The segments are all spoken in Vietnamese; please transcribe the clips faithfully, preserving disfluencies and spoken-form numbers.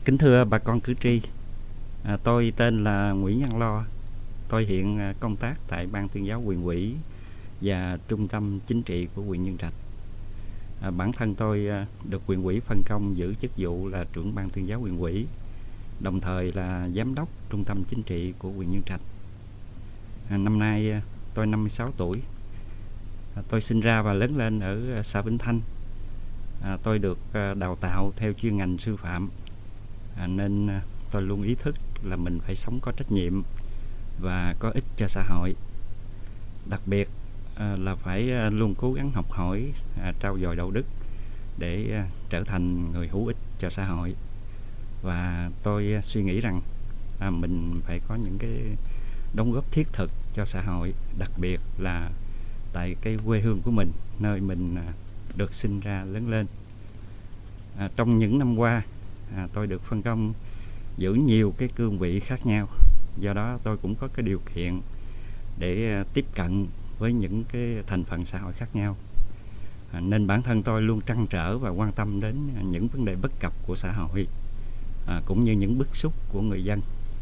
Kính thưa bà con cử tri, à, tôi tên là Nguyễn Văn Lo. Tôi hiện à, công tác tại Ban Tuyên giáo huyện ủy và Trung tâm Chính trị của huyện Nhân Trạch. À, bản thân tôi à, được huyện ủy phân công giữ chức vụ là trưởng Ban Tuyên giáo huyện ủy, đồng thời là giám đốc Trung tâm Chính trị của huyện Nhân Trạch. À, năm nay à, tôi năm mươi sáu tuổi. À, tôi sinh ra và lớn lên ở xã Vĩnh Thanh. À, tôi được à, đào tạo theo chuyên ngành sư phạm. À, nên tôi luôn ý thức là mình phải sống có trách nhiệm và có ích cho xã hội. Đặc biệt à, là phải à, luôn cố gắng học hỏi, à, trau dồi đạo đức để à, trở thành người hữu ích cho xã hội. Và tôi à, suy nghĩ rằng à, mình phải có những cái đóng góp thiết thực cho xã hội, đặc biệt là tại cái quê hương của mình, nơi mình à, được sinh ra lớn lên. À, trong những năm qua, À, tôi được phân công giữ nhiều cái cương vị khác nhau, do đó tôi cũng có cái điều kiện để uh, tiếp cận với những cái thành phần xã hội khác nhau. À, nên bản thân tôi luôn trăn trở và quan tâm đến những vấn đề bất cập của xã hội, à, cũng như những bức xúc của người dân.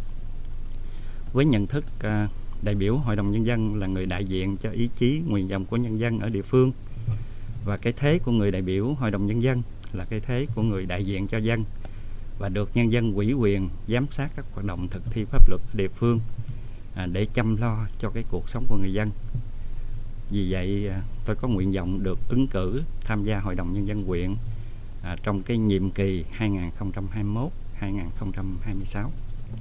Với nhận thức uh, đại biểu Hội đồng Nhân dân là người đại diện cho ý chí, nguyện vọng của nhân dân ở địa phương, và cái thế của người đại biểu Hội đồng Nhân dân là cái thế của người đại diện cho dân, và được nhân dân ủy quyền giám sát các hoạt động thực thi pháp luật ở địa phương, à, để chăm lo cho cái cuộc sống của người dân. Vì vậy à, tôi có nguyện vọng được ứng cử tham gia Hội đồng Nhân dân huyện à, trong cái nhiệm kỳ hai nghìn không trăm hai mươi mốt đến hai nghìn không trăm hai mươi sáu.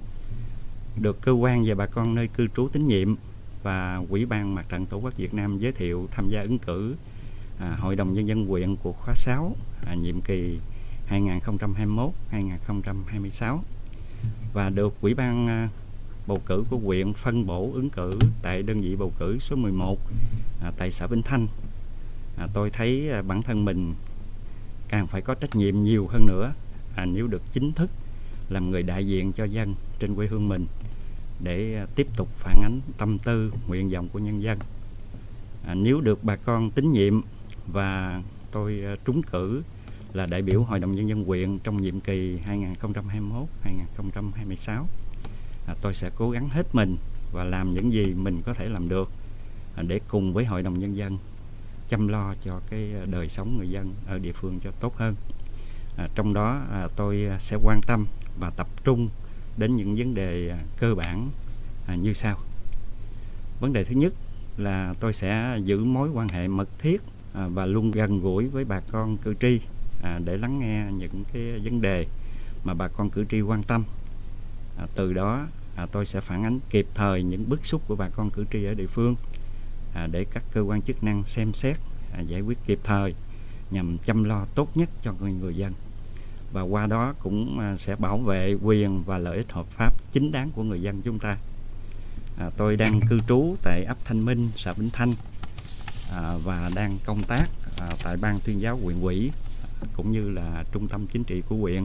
Được cơ quan và bà con nơi cư trú tín nhiệm và Ủy ban Mặt trận Tổ quốc Việt Nam giới thiệu tham gia ứng cử à, Hội đồng Nhân dân huyện của khóa sáu, à, nhiệm kỳ hai nghìn không trăm hai mươi mốt đến hai nghìn không trăm hai mươi sáu, và được Ủy ban à, bầu cử của huyện phân bổ ứng cử tại đơn vị bầu cử số mười một à, tại xã Vĩnh Thanh. À, tôi thấy à, bản thân mình càng phải có trách nhiệm nhiều hơn nữa à, nếu được chính thức làm người đại diện cho dân trên quê hương mình, để à, tiếp tục phản ánh tâm tư, nguyện vọng của nhân dân. À, nếu được bà con tín nhiệm và tôi à, trúng cử là đại biểu Hội đồng Nhân dân huyện trong nhiệm kỳ hai nghìn không trăm hai mươi mốt đến hai nghìn không trăm hai mươi sáu, à, tôi sẽ cố gắng hết mình và làm những gì mình có thể làm được à, để cùng với Hội đồng Nhân dân chăm lo cho cái đời sống người dân ở địa phương cho tốt hơn. À, trong đó à, tôi sẽ quan tâm và tập trung đến những vấn đề à, cơ bản à, như sau. Vấn đề thứ nhất là tôi sẽ giữ mối quan hệ mật thiết à, và luôn gần gũi với bà con cử tri, À, để lắng nghe những cái vấn đề mà bà con cử tri quan tâm. À, từ đó à, tôi sẽ phản ánh kịp thời những bức xúc của bà con cử tri ở địa phương, à, để các cơ quan chức năng xem xét, à, giải quyết kịp thời nhằm chăm lo tốt nhất cho người, người dân. Và qua đó cũng à, sẽ bảo vệ quyền và lợi ích hợp pháp chính đáng của người dân chúng ta. À, tôi đang cư trú tại ấp Thanh Minh, xã Vĩnh Thanh, à, và đang công tác à, tại Ban Tuyên giáo huyện ủy cũng như là trung tâm chính trị của huyện.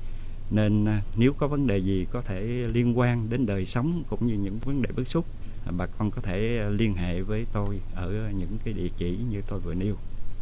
Nên à, nếu có vấn đề gì có thể liên quan đến đời sống cũng như những vấn đề bức xúc, à, bà con có thể liên hệ với tôi ở những cái địa chỉ như tôi vừa nêu.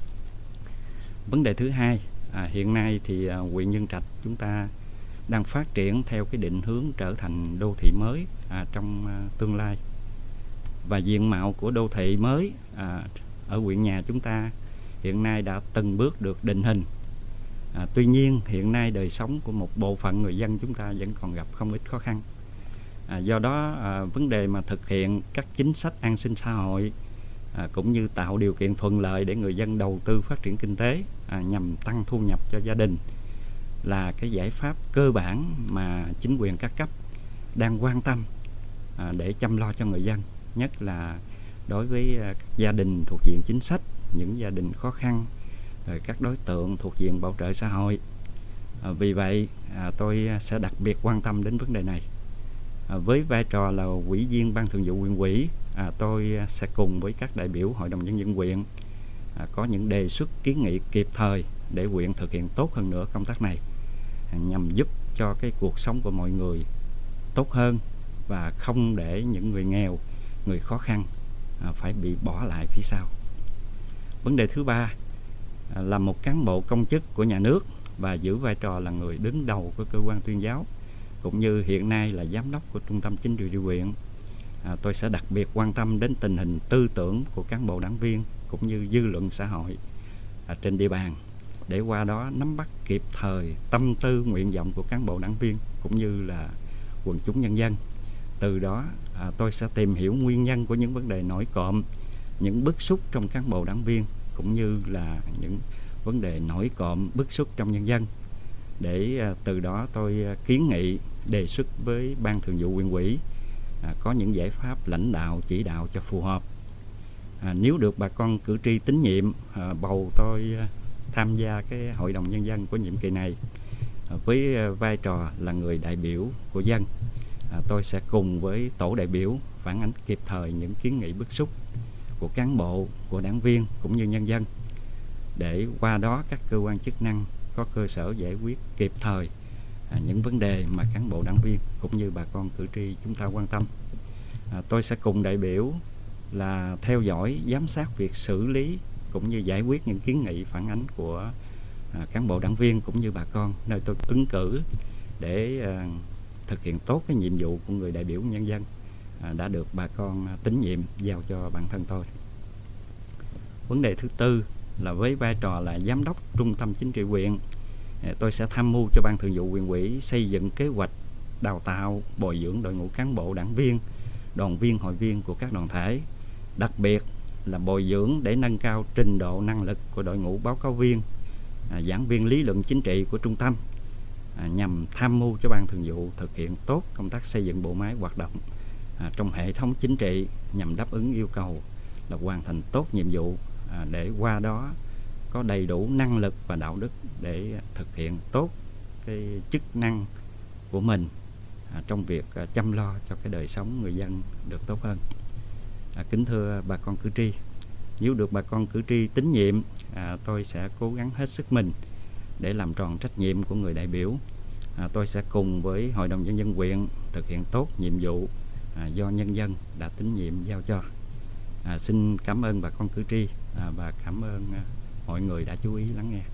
Vấn đề thứ hai, à, hiện nay thì à, huyện Nhân Trạch chúng ta đang phát triển theo cái định hướng trở thành đô thị mới à, trong à, tương lai. Và diện mạo của đô thị mới à, ở huyện nhà chúng ta hiện nay đã từng bước được định hình. À, tuy nhiên hiện nay đời sống của một bộ phận người dân chúng ta vẫn còn gặp không ít khó khăn. À, do đó à, vấn đề mà thực hiện các chính sách an sinh xã hội à, cũng như tạo điều kiện thuận lợi để người dân đầu tư phát triển kinh tế à, nhằm tăng thu nhập cho gia đình là cái giải pháp cơ bản mà chính quyền các cấp đang quan tâm à, để chăm lo cho người dân, nhất là đối với à, các gia đình thuộc diện chính sách, những gia đình khó khăn, rồi các đối tượng thuộc diện bảo trợ xã hội. À, vì vậy à, tôi sẽ đặc biệt quan tâm đến vấn đề này. À, với vai trò là ủy viên Ban Thường vụ huyện ủy, à, tôi sẽ cùng với các đại biểu Hội đồng Nhân dân huyện à, có những đề xuất kiến nghị kịp thời để huyện thực hiện tốt hơn nữa công tác này, à, nhằm giúp cho cái cuộc sống của mọi người tốt hơn và không để những người nghèo, người khó khăn à, phải bị bỏ lại phía sau. Vấn đề thứ ba là một cán bộ công chức của nhà nước và giữ vai trò là người đứng đầu của cơ quan tuyên giáo, cũng như hiện nay là giám đốc của Trung tâm Chính trị Địa huyện. À, tôi sẽ đặc biệt quan tâm đến tình hình tư tưởng của cán bộ đảng viên cũng như dư luận xã hội à, trên địa bàn, để qua đó nắm bắt kịp thời tâm tư nguyện vọng của cán bộ đảng viên cũng như là quần chúng nhân dân. Từ đó à, tôi sẽ tìm hiểu nguyên nhân của những vấn đề nổi cộm, những bức xúc trong cán bộ đảng viên cũng như là những vấn đề nổi cộm bức xúc trong nhân dân, để à, từ đó tôi à, kiến nghị đề xuất với Ban Thường vụ huyện ủy à, có những giải pháp lãnh đạo chỉ đạo cho phù hợp. À, nếu được bà con cử tri tín nhiệm à, bầu tôi à, tham gia cái Hội đồng Nhân dân của nhiệm kỳ này à, với à, vai trò là người đại biểu của dân, à, tôi sẽ cùng với tổ đại biểu phản ánh kịp thời những kiến nghị bức xúc của cán bộ, của đảng viên cũng như nhân dân, để qua đó các cơ quan chức năng có cơ sở giải quyết kịp thời à, những vấn đề mà cán bộ đảng viên cũng như bà con cử tri chúng ta quan tâm. À, tôi sẽ cùng đại biểu là theo dõi, giám sát việc xử lý cũng như giải quyết những kiến nghị phản ánh của à, cán bộ đảng viên cũng như bà con nơi tôi ứng cử, để à, thực hiện tốt cái nhiệm vụ của người đại biểu nhân dân à, đã được bà con tín nhiệm giao cho bản thân tôi. Vấn đề thứ tư là với vai trò là giám đốc Trung tâm Chính trị huyện, tôi sẽ tham mưu cho Ban Thường vụ huyện ủy xây dựng kế hoạch đào tạo, bồi dưỡng đội ngũ cán bộ đảng viên, đoàn viên, hội viên của các đoàn thể, đặc biệt là bồi dưỡng để nâng cao trình độ năng lực của đội ngũ báo cáo viên, à, giảng viên lý luận chính trị của trung tâm, à, nhằm tham mưu cho Ban Thường vụ thực hiện tốt công tác xây dựng bộ máy hoạt động à, trong hệ thống chính trị, nhằm đáp ứng yêu cầu là hoàn thành tốt nhiệm vụ, à, để qua đó có đầy đủ năng lực và đạo đức để thực hiện tốt cái chức năng của mình à, trong việc à, chăm lo cho cái đời sống người dân được tốt hơn. À, kính thưa bà con cử tri, nếu được bà con cử tri tín nhiệm, à, tôi sẽ cố gắng hết sức mình để làm tròn trách nhiệm của người đại biểu. À, tôi sẽ cùng với Hội đồng Nhân dân huyện thực hiện tốt nhiệm vụ à, do nhân dân đã tín nhiệm giao cho. À, xin cảm ơn bà con cử tri à, và cảm ơn à, mọi người đã chú ý lắng nghe.